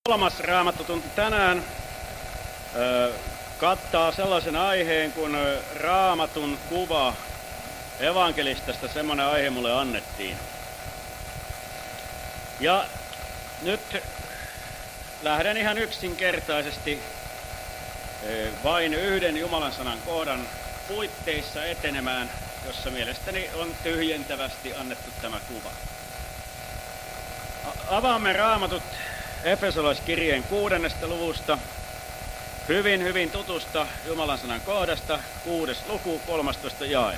Kolmas Raamattotunti tänään kattaa sellaisen aiheen, kun Raamatun kuva evankelistasta, semmoinen aihe mulle annettiin. Ja nyt lähden ihan yksinkertaisesti vain yhden Jumalan sanan kohdan puitteissa etenemään, jossa mielestäni on tyhjentävästi annettu tämä kuva. Avaamme Raamatut Efesolaiskirjeen 6. luvusta, hyvin tutusta Jumalan sanan kohdasta, 6. luku, 13. jae.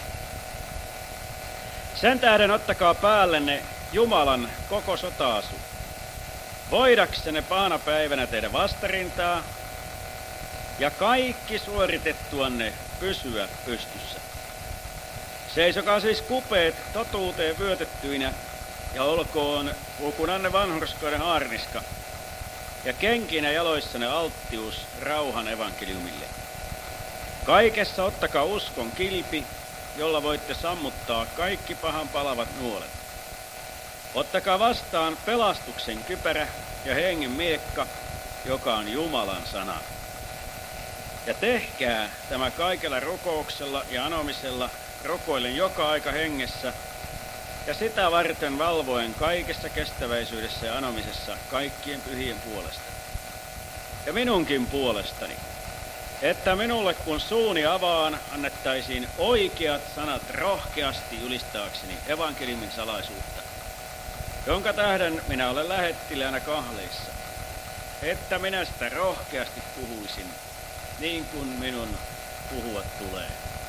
Sen tähden ottakaa päällenne Jumalan koko sota-asu, voidaksenne pahana päivänä tehdä vastarintaa ja kaikki suoritettuanne pysyä pystyssä. Seisokaa siis kupeet totuuteen vyötettyinä ja olkoon pukunanne vanhurskauden haarniska ja kenkinä jaloissanne alttius rauhan evankeliumille. Kaikessa ottakaa uskon kilpi, jolla voitte sammuttaa kaikki pahan palavat nuolet. Ottakaa vastaan pelastuksen kypärä ja hengen miekka, joka on Jumalan sana. Ja tehkää tämä kaikella rukouksella ja anomisella, rukoillen joka aika hengessä, ja sitä varten valvoen kaikessa kestäväisyydessä ja anomisessa kaikkien pyhien puolesta. Ja minunkin puolestani, että minulle kun suuni avaan, annettaisiin oikeat sanat rohkeasti julistaakseni evankeliumin salaisuutta, jonka tähden minä olen lähettiläänä kahleissa, että minä sitä rohkeasti puhuisin, niin kuin minun puhua tulee.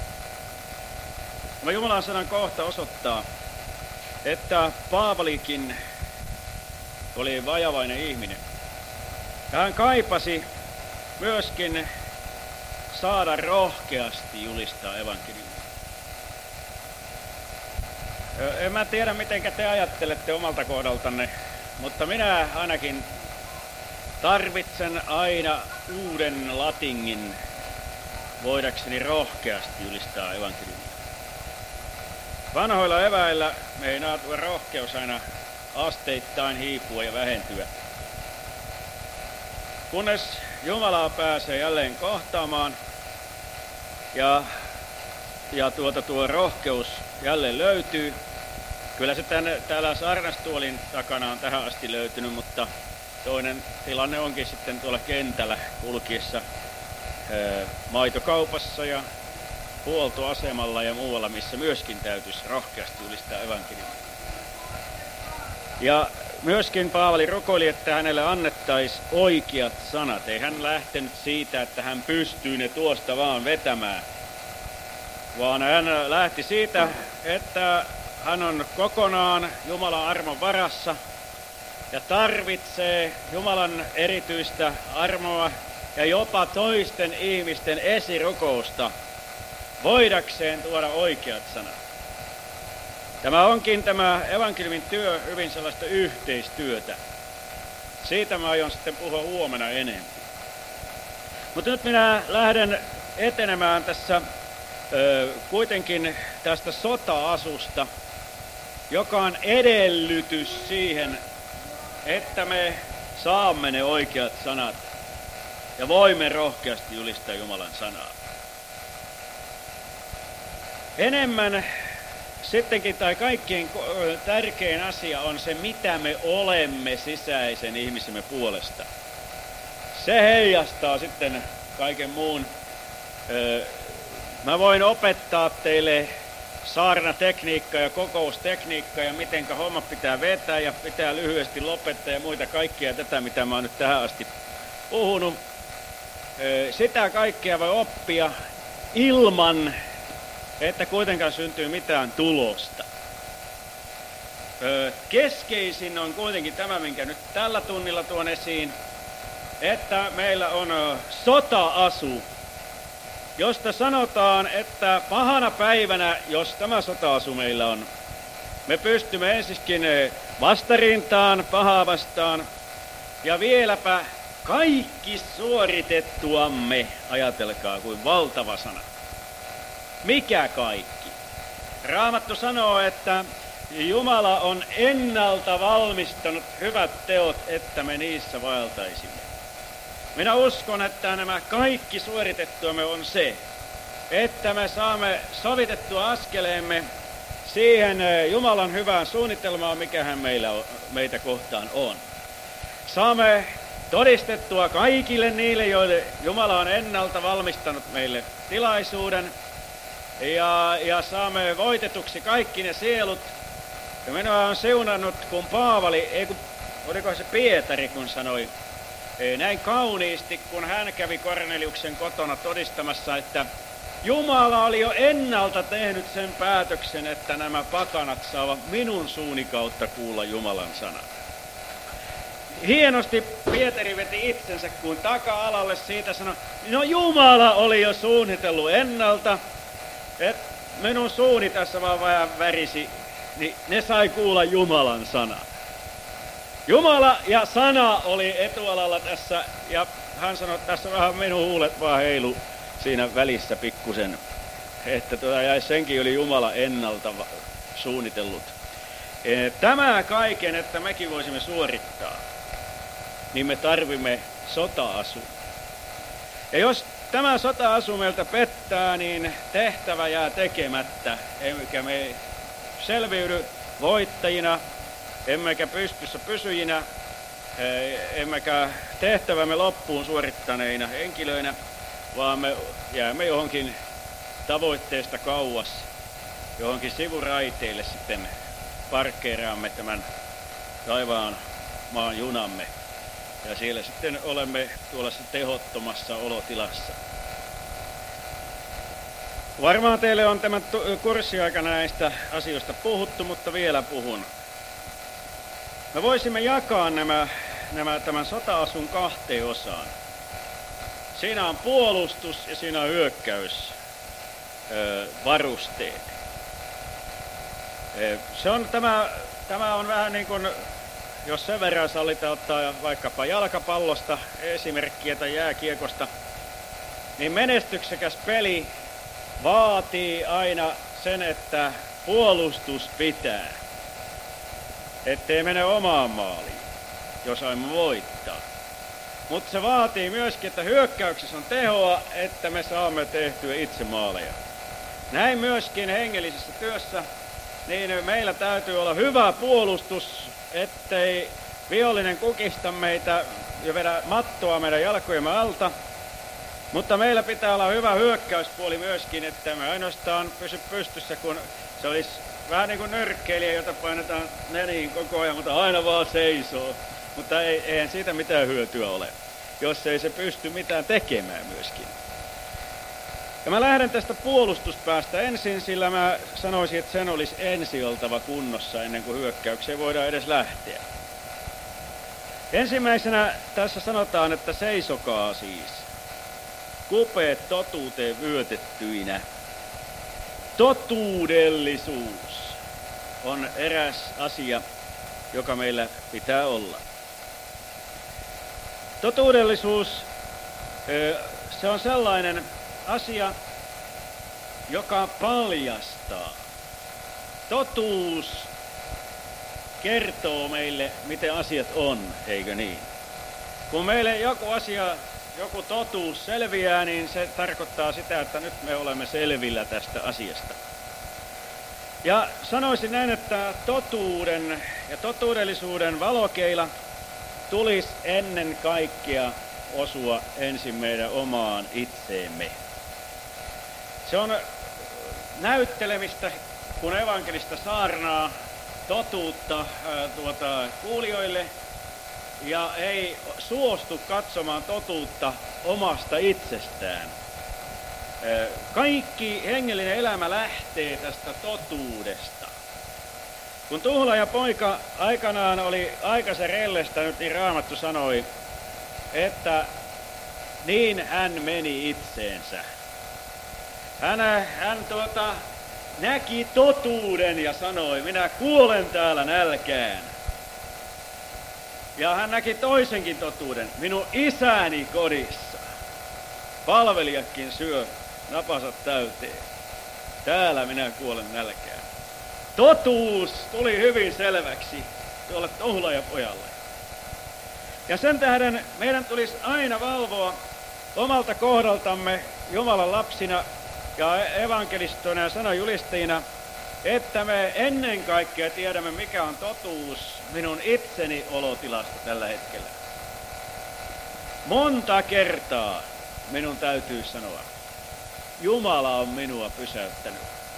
Tämä Jumalan sanan kohta osoittaa, että Paavalikin oli vajavainen ihminen. Ja hän kaipasi myöskin saada rohkeasti julistaa evankeliumia. En mä tiedä, miten te ajattelette omalta kohdaltanne, mutta minä ainakin tarvitsen aina uuden latingin voidakseni rohkeasti julistaa evankeliumia. Vanhoilla eväillä meinaa tuo rohkeus aina asteittain hiipua ja vähentyä. Kunnes Jumalaa pääsee jälleen kohtaamaan ja tuo rohkeus jälleen löytyy. Kyllä se täällä saarnastuolin takana on tähän asti löytynyt, mutta toinen tilanne onkin sitten tuolla kentällä kulkiessa maitokaupassa ja huoltoasemalla ja muualla, missä myöskin täytyisi rohkeasti julistaa evankeliumia. Ja myöskin Paavali rukoili, että hänelle annettaisiin oikeat sanat. Ei hän lähtenyt siitä, että hän pystyy ne tuosta vaan vetämään, vaan hän lähti siitä, että hän on kokonaan Jumalan armon varassa ja tarvitsee Jumalan erityistä armoa ja jopa toisten ihmisten esirukousta voidakseen tuoda oikeat sanat. Tämä onkin tämä evankeliumin työ hyvin sellaista yhteistyötä. Siitä mä aion sitten puhua huomenna enemmän. Mutta nyt minä lähden etenemään tässä kuitenkin tästä sota-asusta, joka on edellytys siihen, että me saamme ne oikeat sanat ja voimme rohkeasti julistaa Jumalan sanaa. Enemmän sittenkin tai kaikkein tärkein asia on se, mitä me olemme sisäisen ihmisemme puolesta. Se heijastaa sitten kaiken muun. Mä voin opettaa teille saarnatekniikkaa ja kokoustekniikkaa ja mitenkä homma pitää vetää ja pitää lyhyesti lopettaa ja muita kaikkia tätä, mitä mä oon nyt tähän asti puhunut. Sitä kaikkea voi oppia ilman, että kuitenkaan syntyy mitään tulosta. Keskeisin on kuitenkin tämä, minkä nyt tällä tunnilla tuon esiin, että meillä on sota-asu, josta sanotaan, että pahana päivänä, jos tämä sota-asu meillä on, me pystymme ensiskin vastarintaan, pahaa vastaan, ja vieläpä kaikki suoritettuamme, ajatelkaa kuin valtava sana. Mikä kaikki? Raamattu sanoo, että Jumala on ennalta valmistanut hyvät teot, että me niissä vaeltaisimme. Minä uskon, että nämä kaikki suoritettuamme on se, että me saamme sovitettua askeleemme siihen Jumalan hyvään suunnitelmaan, mikä meitä kohtaan on. Saamme todistettua kaikille niille, joille Jumala on ennalta valmistanut meille tilaisuuden, ja saamme voitetuksi kaikki ne sielut. Ja minua on siunannut, kun Paavali, oliko se Pietari, kun sanoi näin kauniisti, kun hän kävi Korneliuksen kotona todistamassa, että Jumala oli jo ennalta tehnyt sen päätöksen, että nämä pakanat saavat minun suuni kautta kuulla Jumalan sanat. Hienosti Pietari veti itsensä kuin taka-alalle siitä sanoi, no Jumala oli jo suunnitellut ennalta, että minun suuni tässä vaan vähän värisi, niin ne sai kuulla Jumalan sanaa. Jumala ja sana oli etualalla tässä, ja hän sanoi, että tässä vähän minun huulet vaan heilu siinä välissä pikkusen, että senkin oli Jumala ennalta suunnitellut. Tämä kaiken, että mekin voisimme suorittaa, niin me tarvimme sota-asun. Ja jos tämä sota-asu meiltä pettää, niin tehtävä jää tekemättä, emmekä me selviydy voittajina, emmekä pystyssä pysyjinä, emmekä tehtävämme loppuun suorittaneina henkilöinä, vaan me jäämme johonkin tavoitteesta kauas, johonkin sivuraiteille sitten parkkeeraamme tämän taivaan maan junamme. Ja siellä sitten olemme tuollaisessa tehottomassa olotilassa. Varmaan teille on tämän kurssiaikana näistä asioista puhuttu, mutta vielä puhun. Me voisimme jakaa tämän sota-asun kahteen osaan. Siinä on puolustus ja siinä on hyökkäysvarusteet. Tämä on vähän niin kuin, jos sen verran sallitaan ottaa vaikkapa jalkapallosta esimerkkiä tai jääkiekosta, niin menestyksekäs peli vaatii aina sen, että puolustus pitää, ettei mene omaan maaliin, jos aiemme voittaa. Mutta se vaatii myöskin, että hyökkäyksessä on tehoa, että me saamme tehtyä itse maaleja. Näin myöskin hengellisessä työssä, niin meillä täytyy olla hyvä puolustus, ettei vihollinen kukista meitä ja vedä mattoa meidän jalkojemme alta. Mutta meillä pitää olla hyvä hyökkäyspuoli myöskin, että me ainoastaan pysy pystyssä, kun se olisi vähän niin kuin nyrkkeilijä, jota painetaan neliin koko ajan, mutta aina vaan seisoo. Mutta eihän siitä mitään hyötyä ole, jos ei se pysty mitään tekemään myöskin. Ja mä lähden tästä puolustuspäästä ensin, sillä mä sanoisin, että sen olisi ensin oltava kunnossa ennen kuin hyökkäykseen voidaan edes lähteä. Ensimmäisenä tässä sanotaan, että seisokaa siis. Kupeet totuuteen vyötettyinä. Totuudellisuus on eräs asia, joka meillä pitää olla. Totuudellisuus, se on sellainen asia, joka paljastaa. Totuus kertoo meille, miten asiat on, eikö niin? Kun meille joku totuus selviää, niin se tarkoittaa sitä, että nyt me olemme selvillä tästä asiasta. Ja sanoisin näin, että totuuden ja totuudellisuuden valokeila tulisi ennen kaikkea osua ensin meidän omaan itseemme. Se on näyttelemistä, kun evankelista saarnaa totuutta kuulijoille ja ei suostu katsomaan totuutta omasta itsestään. Kaikki hengellinen elämä lähtee tästä totuudesta. Kun tuhlaaja poika aikanaan oli aikaisen rellestänyt, niin Raamattu sanoi, että niin hän meni itseensä. Hän näki totuuden ja sanoi, minä kuolen täällä nälkään. Ja hän näki toisenkin totuuden, minun isäni kodissa. Palvelijatkin syö napansa täyteen. Täällä minä kuolen nälkään. Totuus tuli hyvin selväksi tuolle Tohulajapojalle. Ja sen tähden meidän tulisi aina valvoa omalta kohdaltamme Jumalan lapsina ja evankelistoina ja sanajulistajina, että me ennen kaikkea tiedämme, mikä on totuus minun itseni olotilasta tällä hetkellä. Monta kertaa minun täytyy sanoa, Jumala on minua pysäyttänyt.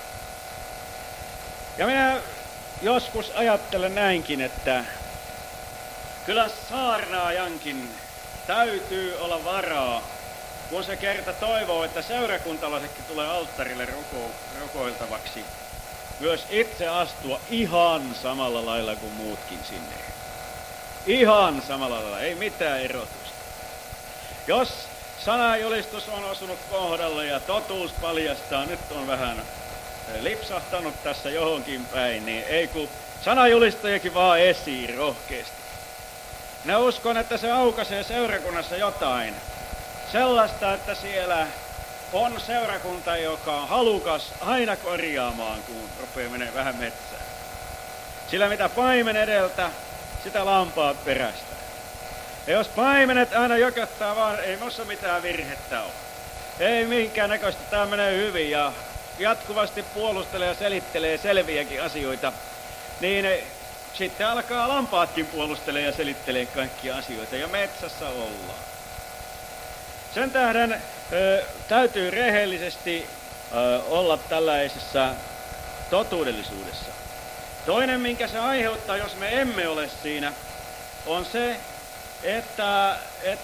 Ja minä joskus ajattelen näinkin, että kyllä saarnaajankin täytyy olla varaa, kun se kerta toivoo, että seurakuntalaisetkin tulee alttarille rukoiltavaksi, myös itse astua ihan samalla lailla kuin muutkin sinne. Ihan samalla lailla, ei mitään erotusta. Jos sanajulistus on osunut kohdalle ja totuus paljastaa, nyt on vähän lipsahtanut tässä johonkin päin, niin ei kun sanajulistajakin vaan esiin rohkeasti. Minä uskon, että se aukaisee seurakunnassa jotain sellaista, että siellä on seurakunta, joka on halukas aina korjaamaan, kun rupeaa menee vähän metsään. Sillä mitä paimen edeltä, sitä lampaat perästä. Ja jos paimenet aina jököttää vaan, ei minussa mitään virhettä ole. Ei minkään näköistä, tämä menee hyvin ja jatkuvasti puolustelee ja selittelee selviäkin asioita, niin sitten alkaa lampaatkin puolustelee ja selittelee kaikkia asioita ja metsässä ollaan. Sen tähden täytyy rehellisesti olla tällaisessa totuudellisuudessa. Toinen, minkä se aiheuttaa, jos me emme ole siinä, on se, että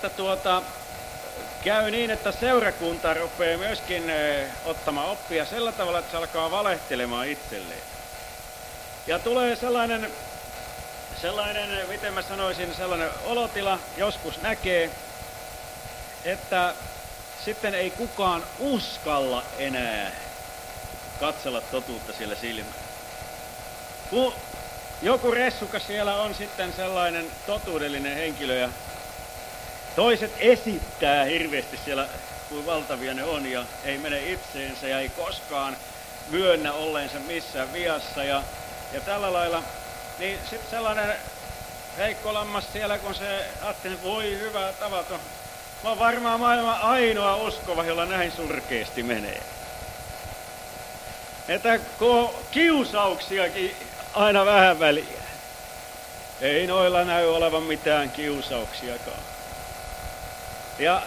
käy niin, että seurakunta rupeaa myöskin ottamaan oppia sillä tavalla, että se alkaa valehtelemaan itselleen. Ja tulee sellainen, miten mä sanoisin, sellainen olotila, joskus näkee, että sitten ei kukaan uskalla enää katsella totuutta siellä silmään. Kun joku ressukas siellä on sitten sellainen totuudellinen henkilö ja toiset esittää hirveästi siellä, kuin valtavia ne on, ja ei mene itseensä ja ei koskaan myönnä olleensa missään viassa ja tällä lailla, niin sitten sellainen heikko lammas siellä, kun se ajattelee, että voi hyvä tavaton, mä oon varmaan maailman ainoa uskova, jolla näin surkeasti menee. Että kun kiusauksiakin aina vähän väliä. Ei noilla näy olevan mitään kiusauksiakaan. Ja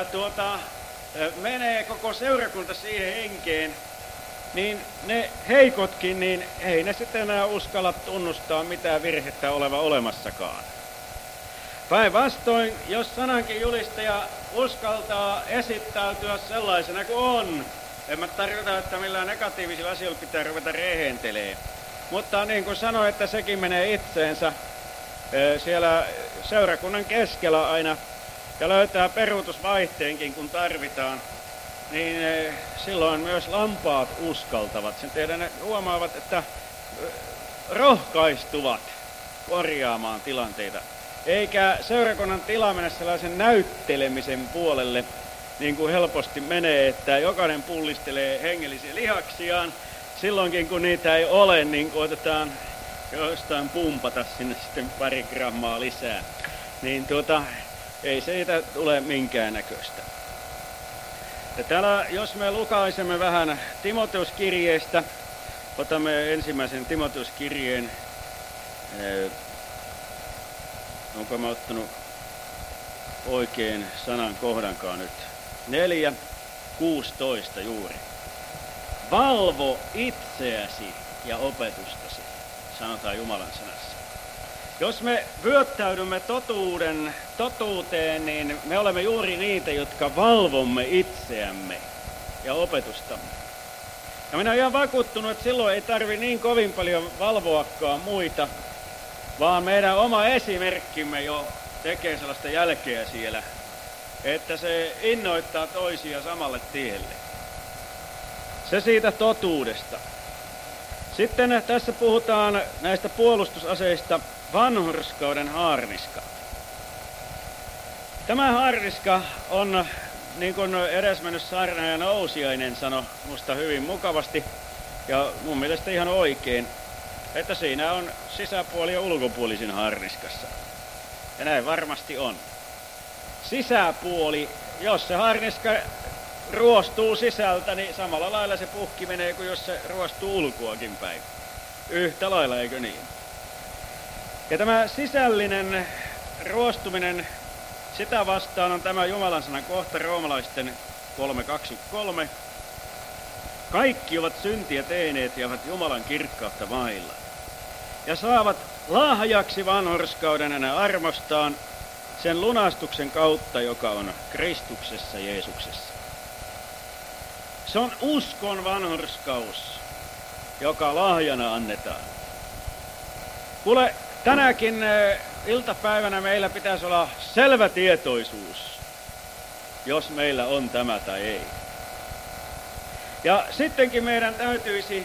menee koko seurakunta siihen henkeen, niin ne heikotkin, niin ei ne sitten enää uskalla tunnustaa mitään virhettä oleva olemassakaan. Päinvastoin, jos sanankin julistaja uskaltaa esittäytyä sellaisena kuin on, en mä tarkoita, että millään negatiivisilla asioilla pitää ruveta rehentelee. Mutta niin kuin sanoin, että sekin menee itseensä siellä seurakunnan keskellä aina ja löytää peruutusvaihteenkin, kun tarvitaan, niin silloin myös lampaat uskaltavat. Sen tehdään ne huomaavat, että rohkaistuvat korjaamaan tilanteita. Eikä seurakunnan tila mennä sellaisen näyttelemisen puolelle, niin kuin helposti menee, että jokainen pullistelee hengellisiä lihaksiaan. Silloinkin kun niitä ei ole, niin koetetaan jostain pumpata sinne sitten pari grammaa lisää. Niin ei siitä tule minkään näköistä. Ja täällä, jos me lukaisemme vähän Timoteuskirjeestä, otamme ensimmäisen Timoteuskirjeen. Onko mä ottanut oikein sanan kohdankaan nyt? 4:16 juuri. Valvo itseäsi ja opetustasi, sanotaan Jumalan sanassa. Jos me vyöttäydymme totuuteen, niin me olemme juuri niitä, jotka valvomme itseämme ja opetustamme. Ja minä olen ihan vakuuttunut, että silloin ei tarvitse niin kovin paljon valvoakaan muita, vaan meidän oma esimerkkimme jo tekee sellaista jälkeä siellä, että se innoittaa toisia samalle tielle. Se siitä totuudesta. Sitten tässä puhutaan näistä puolustusaseista vanhurskauden haarniska. Tämä haarniska on, niin kuin edesmennyt saarnaaja Nousiainen sanoi musta hyvin mukavasti ja mun mielestä ihan oikein, että siinä on sisäpuoli ja ulkopuolisin harniskassa. Ja näin varmasti on. Sisäpuoli, jos se harniska ruostuu sisältä, niin samalla lailla se puhki menee kuin jos se ruostuu ulkoakin päin. Yhtä lailla, eikö niin? Ja tämä sisällinen ruostuminen, sitä vastaan on tämä Jumalan sanan kohta roomalaisten 3:23. Kaikki ovat syntiä tehneet ja ovat Jumalan kirkkautta vailla. Ja saavat lahjaksi vanhurskauden hänen armostaan sen lunastuksen kautta, joka on Kristuksessa Jeesuksessa. Se on uskon vanhurskaus, joka lahjana annetaan. Kuule, tänäkin iltapäivänä meillä pitäisi olla selvä tietoisuus, jos meillä on tämä tai ei. Ja sittenkin meidän täytyisi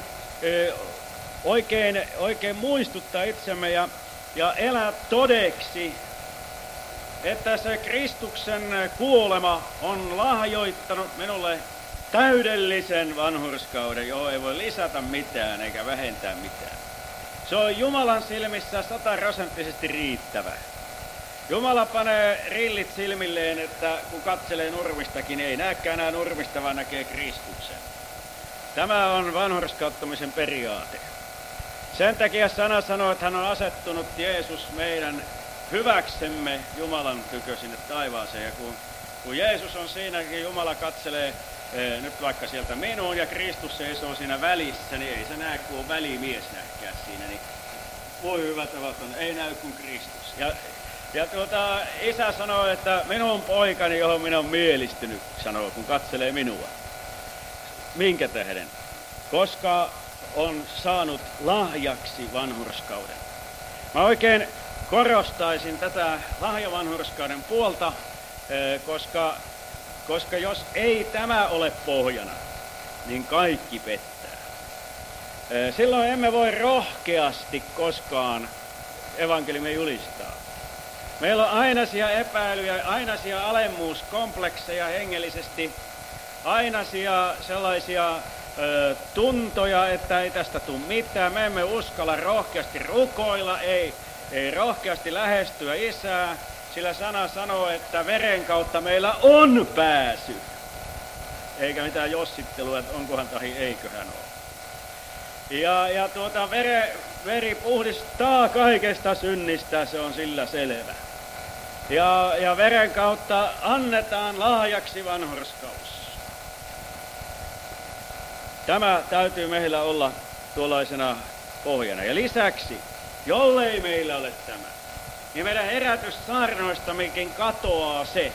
oikein muistuttaa itsemme ja elää todeksi, että se Kristuksen kuolema on lahjoittanut minulle täydellisen vanhurskauden, johon ei voi lisätä mitään eikä vähentää mitään. Se on Jumalan silmissä 100% riittävä. Jumala panee rillit silmilleen, että kun katselee nurmistakin, ei näekään enää nurmista, vaan näkee Kristuksen. Tämä on vanhurskauttamisen periaate. Sen takia sana sanoo, että hän on asettunut Jeesus meidän hyväksemme Jumalan tykö sinne taivaaseen. Ja kun Jeesus on siinäkin, Jumala katselee nyt vaikka sieltä minuun ja Kristus seisoo siinä välissä, niin ei se näe, kun on välimies nähkää siinä. Niin voi hyvät on, ei näy kuin Kristus. Ja isä sanoo, että minun poikani, johon minä olen mielistynyt, sanoo, kun katselee minua. Minkä tähden? Koska on saanut lahjaksi vanhurskauden. Mä oikein korostaisin tätä lahjavanhurskauden puolta, koska jos ei tämä ole pohjana, niin kaikki pettää. Silloin emme voi rohkeasti koskaan evankeliumia julistaa. Meillä on ainaisia epäilyjä, ainaisia alemmuuskomplekseja hengellisesti, ainaisia sellaisia tuntoja, että ei tästä tule mitään. Me emme uskalla rohkeasti rukoilla, ei rohkeasti lähestyä Isää, sillä sana sanoo, että veren kautta meillä on pääsy. Eikä mitään jossittelua, että onkohan tai eiköhän ole. Veri puhdistaa kaikesta synnistä, se on sillä selvä. Ja veren kautta annetaan lahjaksi vanhurskaus. Tämä täytyy meillä olla tuollaisena pohjana. Ja lisäksi, jollei meillä ole tämä, niin meidän herätyssaarnoistammekin katoaa se,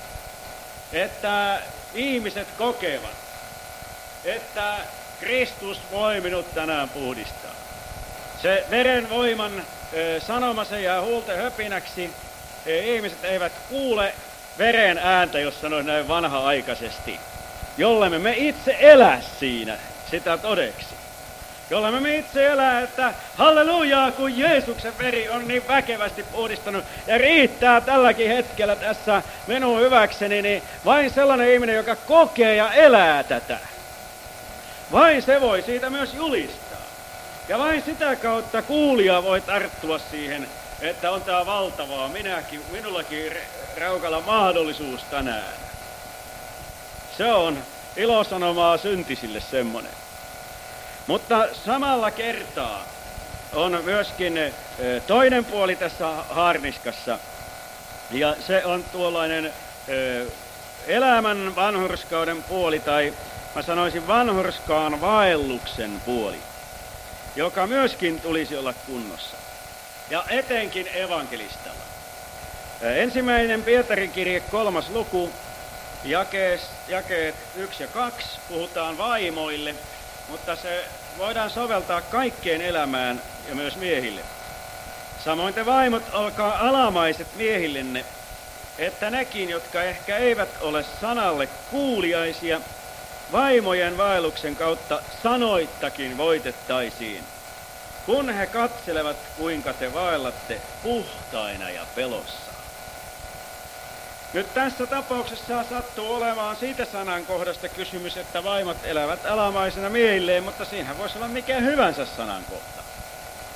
että ihmiset kokevat, että Kristus voi minut tänään puhdistaa. Se veren voiman sanoma, se jää huulten höpinäksi. Ihmiset eivät kuule veren ääntä, jos sanoisi näin vanha-aikaisesti, jollemme me itse elä siinä sitä todeksi. Jollemme me itse elää, että hallelujaa, kun Jeesuksen veri on niin väkevästi puhdistanut ja riittää tälläkin hetkellä tässä minun hyväkseni, niin vain sellainen ihminen, joka kokee ja elää tätä, vain se voi siitä myös julistaa. Ja vain sitä kautta kuulija voi tarttua siihen, että on tää valtavaa, minullakin raukalla mahdollisuus tänään. Se on ilosanomaa syntisille semmoinen. Mutta samalla kertaa on myöskin toinen puoli tässä harniskassa. Ja se on tuollainen elämän vanhurskauden puoli, tai mä sanoisin vanhurskaan vaelluksen puoli, joka myöskin tulisi olla kunnossa. Ja etenkin evankelistalla. Ensimmäinen Pietarin kirje 3. luku, jakeet 1 ja 2, puhutaan vaimoille, mutta se voidaan soveltaa kaikkeen elämään ja myös miehille. Samoin te vaimot, olkaa alamaiset miehillenne, että nekin, jotka ehkä eivät ole sanalle kuuliaisia, vaimojen vaelluksen kautta sanoittakin voitettaisiin, kun he katselevat, kuinka te vaellatte puhtaina ja pelossa. Nyt tässä tapauksessa sattuu olemaan siitä sanankohdasta kysymys, että vaimot elävät alamaisena miehilleen, mutta siinähän voisi olla mikä hyvänsä sanankohta.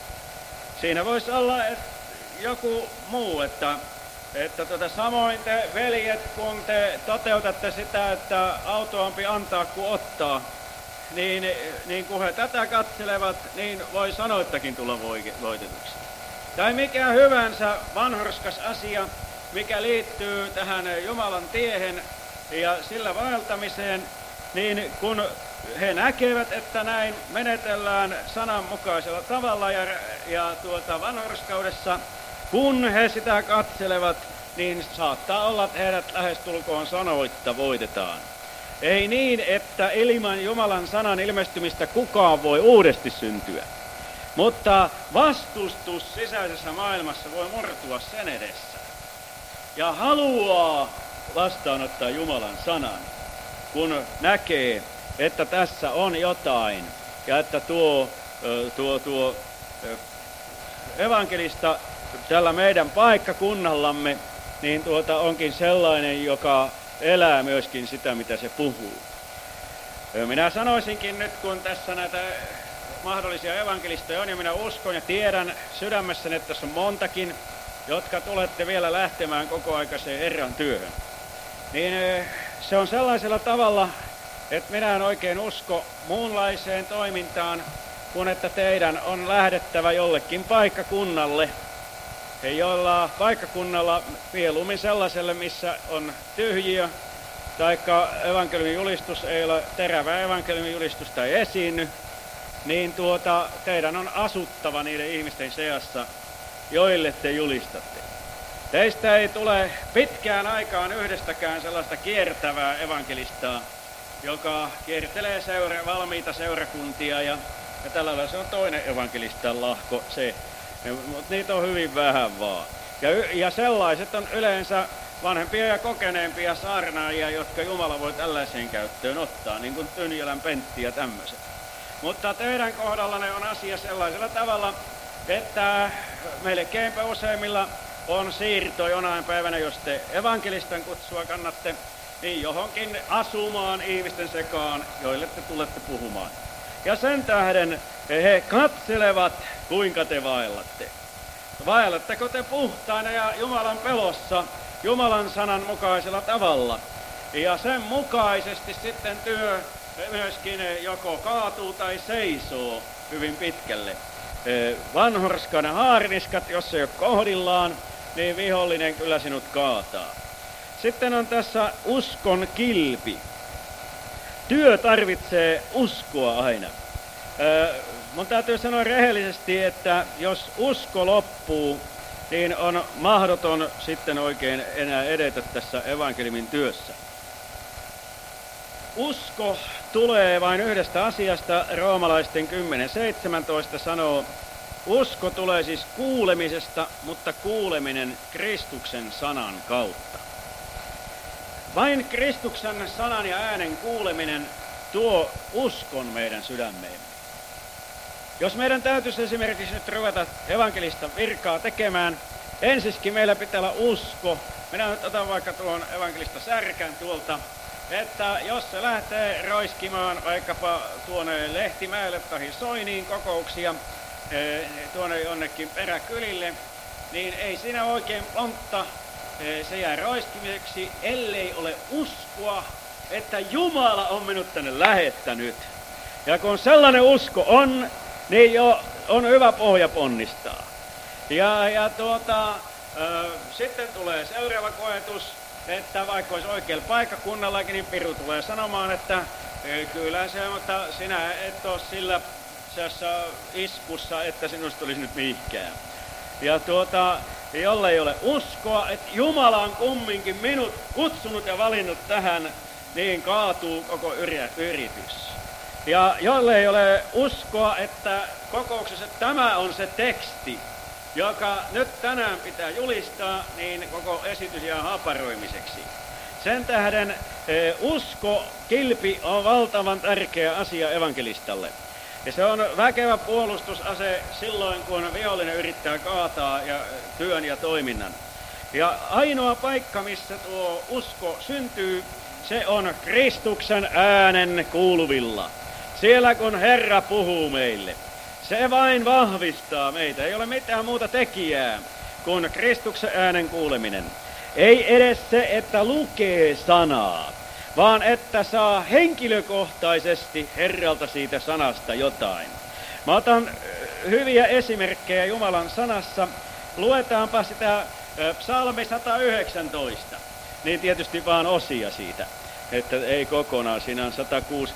siinä voisi olla joku muu, että samoin te veljet, kun te toteutatte sitä, että autoampi antaa kuin ottaa, niin kun he tätä katselevat, niin voi sanoittakin tulla voitetuksi. Tai mikä hyvänsä vanhurskas asia, mikä liittyy tähän Jumalan tiehen ja sillä vaeltamiseen, niin kun he näkevät, että näin menetellään sananmukaisella tavalla ja vanhurskaudessa, kun he sitä katselevat, niin saattaa olla, että heidät lähestulkoon sanoitta voitetaan. Ei niin, että ilman Jumalan sanan ilmestymistä kukaan voi uudesti syntyä. Mutta vastustus sisäisessä maailmassa voi murtua sen edessä. Ja haluaa vastaanottaa Jumalan sanan, kun näkee, että tässä on jotain. Ja että tuo evankelista tällä meidän paikkakunnallamme, niin onkin sellainen, joka elää myöskin sitä, mitä se puhuu. Minä sanoisinkin nyt, kun tässä näitä mahdollisia evankelisteja on, ja minä uskon ja tiedän sydämessäni, että tässä on montakin, jotka tulette vielä lähtemään kokoaikaiseen Herran työhön. Niin se on sellaisella tavalla, että minä en oikein usko muunlaiseen toimintaan, kun että teidän on lähdettävä jollekin paikkakunnalle, jolla paikkakunnalla mieluummin sellaiselle, missä on tyhjiö, taikka evankeliumin julistus ei ole terävää evankeliumin julistusta ei esiinny, niin teidän on asuttava niiden ihmisten seassa, joille te julistatte. Teistä ei tule pitkään aikaan yhdestäkään sellaista kiertävää evankelistaa, joka kiertelee valmiita seurakuntia ja tällä lailla se on toinen evankelistan lahko se. Mutta niitä on hyvin vähän vaan. Ja sellaiset on yleensä vanhempia ja kokeneempia saarnaajia, jotka Jumala voi tällaiseen käyttöön ottaa, niin kuin Tynjälän Pentti ja tämmöiset. Mutta teidän kohdallanne on asia sellaisella tavalla, että melkeinpä useimmilla on siirto jonain päivänä, jos te evankelistan kutsua kannatte, niin johonkin asumaan ihmisten sekaan, joille te tulette puhumaan. Ja sen tähden he katselevat, kuinka te vaellatte. Vaellatteko te puhtaina ja Jumalan pelossa, Jumalan sanan mukaisella tavalla. Ja sen mukaisesti sitten työ myöskin joko kaatuu tai seisoo hyvin pitkälle. Vanhurskana haarniskat, jos ei ole kohdillaan, niin vihollinen kyllä sinut kaataa. Sitten on tässä uskon kilpi. Työ tarvitsee uskoa aina. Mun täytyy sanoa rehellisesti, että jos usko loppuu, niin on mahdoton sitten oikein enää edetä tässä evankeliumin työssä. Usko tulee vain yhdestä asiasta. Roomalaisten 10.17 sanoo, usko tulee siis kuulemisesta, mutta kuuleminen Kristuksen sanan kautta. Vain Kristuksen sanan ja äänen kuuleminen tuo uskon meidän sydämeen. Jos meidän täytyisi esimerkiksi nyt ruveta evankelista virkaa tekemään, ensiskin meillä pitää olla usko. Minä nyt otan vaikka tuon evankelista Särkän tuolta, että jos se lähtee roiskimaan vaikkapa tuonne Lehtimäelle tai Soiniin kokouksia, tuonne jonnekin peräkylille, niin ei siinä oikein monta se jää roiskimiseksi, ellei ole uskoa, että Jumala on minut tänne lähettänyt. Ja kun sellainen usko on, niin jo on hyvä pohja ponnistaa. Sitten tulee seuraava koetus, että vaikka olisi oikealla paikkakunnallakin, niin piru tulee sanomaan, että kyllä se, mutta sinä et ole sillä iskussa, että sinusta olisi nyt mihinkään. Ja jolle ei ole uskoa, että Jumala on kumminkin minut kutsunut ja valinnut tähän, niin kaatuu koko yritys. Ja jolle ei ole uskoa, että kokouksessa tämä on se teksti, joka nyt tänään pitää julistaa, niin koko esitys jää haparoimiseksi. Sen tähden usko, kilpi on valtavan tärkeä asia evankelistalle. Ja se on väkevä puolustusase silloin, kun vihollinen yrittää kaataa työn ja toiminnan. Ja ainoa paikka, missä tuo usko syntyy, se on Kristuksen äänen kuuluvilla. Siellä kun Herra puhuu meille. Se vain vahvistaa meitä. Ei ole mitään muuta tekijää kuin Kristuksen äänen kuuleminen. Ei edes se, että lukee sanaa, vaan että saa henkilökohtaisesti Herralta siitä sanasta jotain. Mä otan hyviä esimerkkejä Jumalan sanassa. Luetaanpa sitä psalmi 119. Niin tietysti vaan osia siitä, että ei kokonaan. Siinä on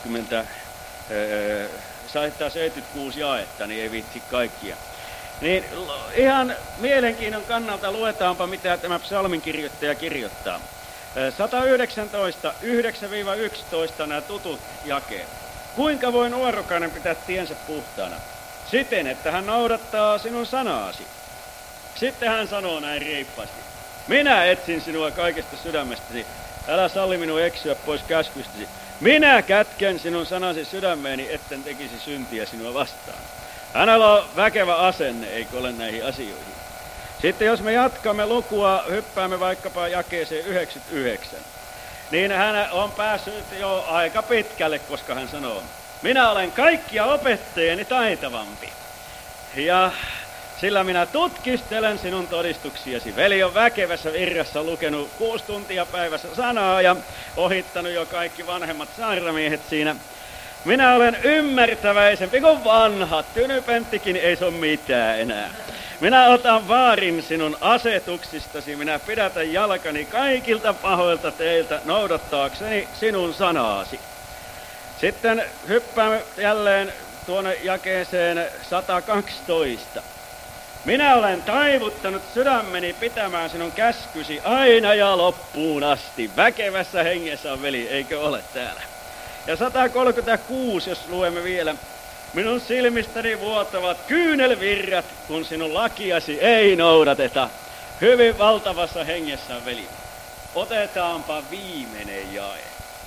176 jaetta, niin ei viitsi kaikkia. Niin ihan mielenkiinnon kannalta luetaanpa, mitä tämä psalminkirjoittaja kirjoittaa. 119, 9-11 nämä tutut jakeet. Kuinka voi nuorukainen pitää tiensä puhtaana? Siten, että hän noudattaa sinun sanaasi. Sitten hän sanoo näin reippaasti. Minä etsin sinua kaikesta sydämestäsi. Älä salli minua eksyä pois käskystäsi. Minä kätken sinun sanasi sydämeeni, etten tekisi syntiä sinua vastaan. Hänellä on väkevä asenne, eikö ole näihin asioihin. Sitten jos me jatkamme lukua, hyppäämme vaikkapa jakeeseen 99, niin hän on päässyt jo aika pitkälle, koska hän sanoo, minä olen kaikkia opettajani taitavampi. Ja sillä minä tutkistelen sinun todistuksiasi. Veli on väkevässä virrassa lukenut 6 tuntia päivässä sanaa ja ohittanut jo kaikki vanhemmat saarnamiehet siinä. Minä olen ymmärtäväisempi kuin vanhat. Tynypenttikin ei se ole mitään enää. Minä otan vaarin sinun asetuksistasi. Minä pidätän jalkani kaikilta pahoilta teiltä noudattaakseni sinun sanaasi. Sitten hyppäämme jälleen tuonne jakeeseen 112. Minä olen taivuttanut sydämeni pitämään sinun käskysi aina ja loppuun asti. Väkevässä hengessä on veli, eikö ole täällä? Ja 136, jos luemme vielä. Minun silmistäni vuotavat kyynelvirrat, kun sinun lakiasi ei noudateta. Hyvin valtavassa hengessä on veli. Otetaanpa viimeinen jae.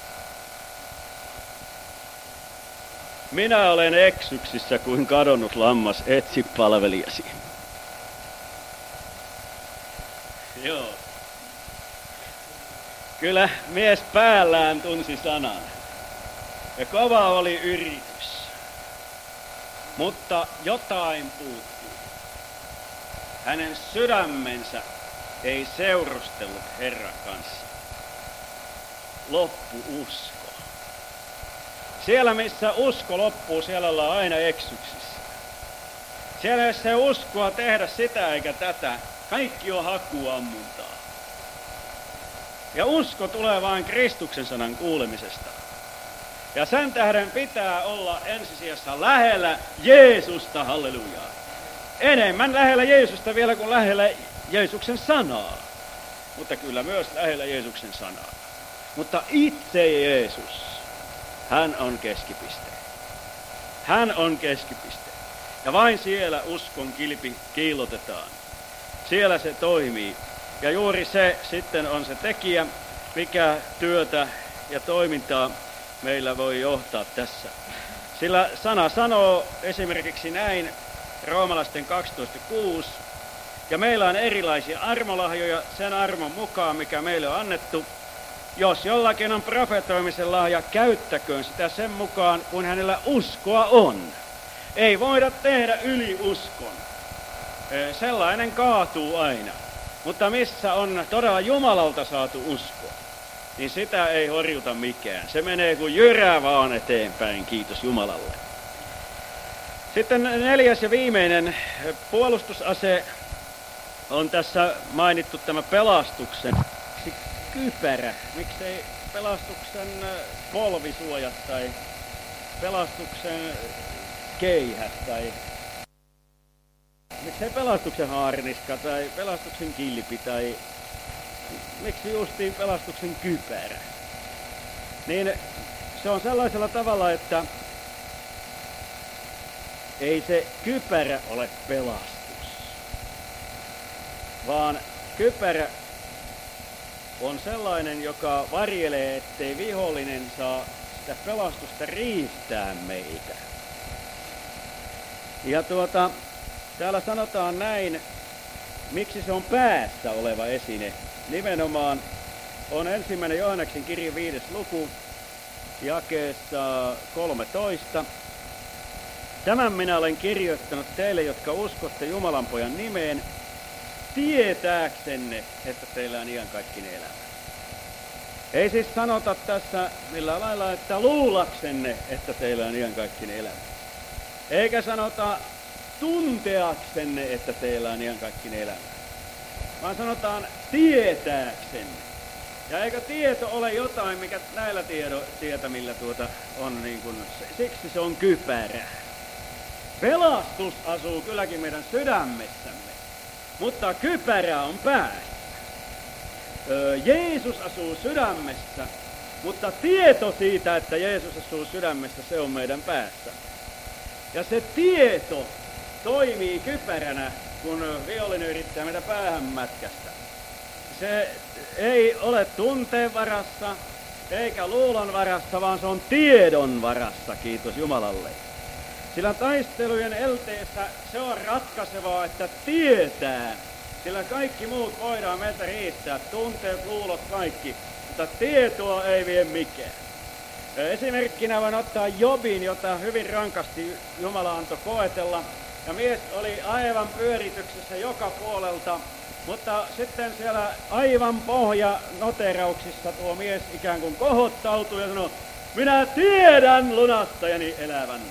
Minä olen eksyksissä kuin kadonnut lammas, etsi palvelijasi. Joo. Kyllä mies päällään tunsi sanan. Ja kova oli yritys. Mutta jotain puuttui. Hänen sydämensä ei seurustellut Herran kanssa. Loppu usko. Siellä missä usko loppuu, siellä ollaan aina eksyksissä. Siellä jos ei uskoa tehdä sitä eikä tätä, kaikki on hakuammuntaa. Ja usko tulee vain Kristuksen sanan kuulemisesta. Ja sen tähden pitää olla ensisijassa lähellä Jeesusta, hallelujaa. Enemmän lähellä Jeesusta vielä kuin lähellä Jeesuksen sanaa. Mutta kyllä myös lähellä Jeesuksen sanaa. Mutta itse Jeesus, hän on keskipiste. Hän on keskipiste. Ja vain siellä uskon kilpi kiillotetaan. Siellä se toimii. Ja juuri se sitten on se tekijä, mikä työtä ja toimintaa meillä voi johtaa tässä. Sillä sana sanoo esimerkiksi näin Roomalaisten 12.6. Ja meillä on erilaisia armolahjoja sen armon mukaan, mikä meille on annettu. Jos jollakin on profetoimisen lahja, käyttäköön sitä sen mukaan, kun hänellä uskoa on. Ei voida tehdä yli uskon. Sellainen kaatuu aina. Mutta missä on todella Jumalalta saatu usko, niin sitä ei horjuta mikään. Se menee kuin jyrä vaan eteenpäin, kiitos Jumalalle. Sitten 4. ja viimeinen puolustusase on tässä mainittu tämä pelastuksen kypärä. Miksei pelastuksen polvisuojat tai pelastuksen keihät tai miksei pelastuksen haarniska tai pelastuksen kilpi tai miksi justiin pelastuksen kypärä. Niin se on sellaisella tavalla, että ei se kypärä ole pelastus, vaan kypärä on sellainen, joka varjelee, ettei vihollinen saa sitä pelastusta riistää meitä. Ja täällä sanotaan näin, miksi se on päässä oleva esine. Nimenomaan on 1. Johanneksen kirjan 5. luku, jakeessa 13. Tämän minä olen kirjoittanut teille, jotka uskotte Jumalan pojan nimeen, tietääksenne, että teillä on iankaikkinen elämä. Ei siis sanota tässä millään lailla, että luulaksenne, että teillä on iankaikkinen elämä. Eikä sanota tunteaksenne, että teillä on iankaikkinen elämä. Vaan sanotaan tietääksenne. Ja eikö tieto ole jotain, mikä näillä tietämillä on niin kuin, siksi se on kypärä. Pelastus asuu kylläkin meidän sydämessämme, mutta kypärä on päässä. Jeesus asuu sydämessä, mutta tieto siitä, että Jeesus asuu sydämessä, se on meidän päässä. Ja se tieto toimii kypäränä, kun vihollinen yrittää meitä päähän mätkästä. Se ei ole tunteen varassa, eikä luulon varassa, vaan se on tiedon varassa, kiitos Jumalalle. Sillä taistelujen elteessä se on ratkaisevaa, että tietää, sillä kaikki muut voidaan meiltä riittää, tunteet, luulot, kaikki, mutta tietoa ei vie mikään. Esimerkkinä voin ottaa Jobin, jota hyvin rankasti Jumala antoi koetella, ja mies oli aivan pyörityksessä joka puolelta, mutta sitten siellä aivan pohjanoterauksissa tuo mies ikään kuin kohottautui ja sanoi, minä tiedän lunastajani elävän.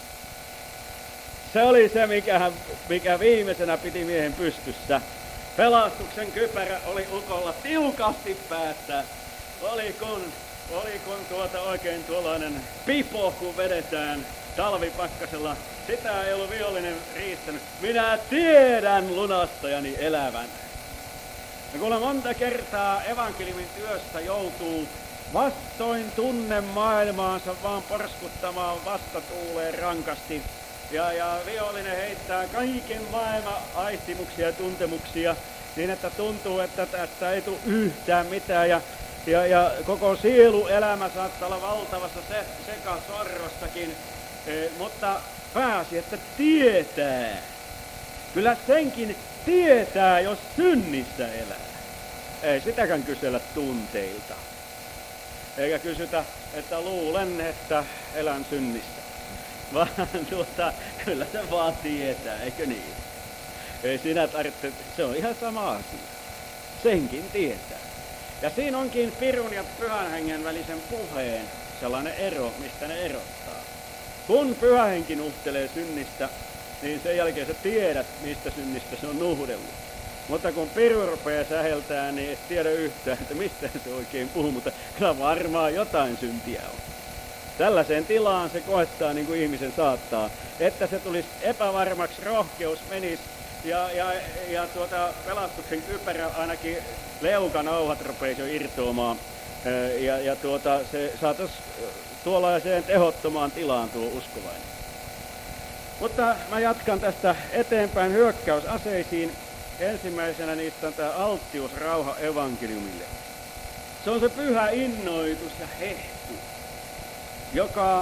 Se oli se, mikä viimeisenä piti miehen pystyssä. Pelastuksen kypärä oli ukolla tiukasti päässä. Oli kun oikein tuollainen pipo, kun vedetään talvipakkasella. Sitä ei ollut vihollinen riistänyt. Minä tiedän lunastajani elävän. Ja kun monta kertaa evankeliumin työssä joutuu vastoin tunnemaailmaansa vaan porskuttamaan vastatuuleen rankasti. Ja vihollinen heittää kaiken maailman aistimuksia ja tuntemuksia niin, että tuntuu, että tästä ei tule yhtään mitään. Ja koko sieluelämä saattaa olla valtavassa sekasorrossakin, mutta pääsi, että tietää. Kyllä senkin tietää, jos synnissä elää. Ei sitäkään kysellä tunteilta. Eikä kysytä, että luulen, että elän synnissä. Vaan kyllä se vaan tietää, eikö niin? Ei sinä tarvitse, se on ihan sama asia. Senkin tietää. Ja siinä onkin pirun ja pyhän hengen välisen puheen sellainen ero, mistä ne erottaa. Kun pyhä henki nuhtelee synnistä, niin sen jälkeen sä tiedät, mistä synnistä se on nuhdellut. Mutta kun piru rupeaa säheltää, niin et tiedä yhtään, että mistä se oikein puhuu, mutta kyllä varmaan jotain syntiä on. Tällaiseen tilaan se koettaa niin kuin ihmisen saattaa, että se tulisi epävarmaksi, rohkeus menisi ja pelastuksen kypärä ainakin leukanauhat rupeisi jo irtoamaan se saataisiin tuollaiseen tehottomaan tilaan tuo uskovainen. Mutta mä jatkan tästä eteenpäin hyökkäysaseisiin. Ensimmäisenä niistä on tämä alttius rauha evankeliumille. Se on se pyhä innoitus ja hehku, joka